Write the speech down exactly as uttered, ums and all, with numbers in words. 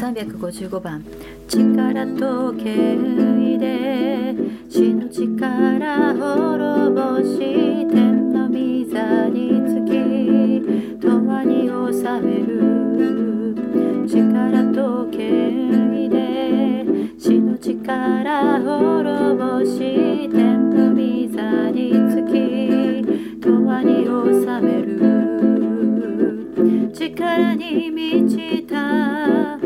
さんびゃくごじゅうごばん、力と権威で死の力滅ぼし、天の御座につき永遠に治める。力と権威で死の力滅ぼし、天の御座につき永遠に治める。力に満ちた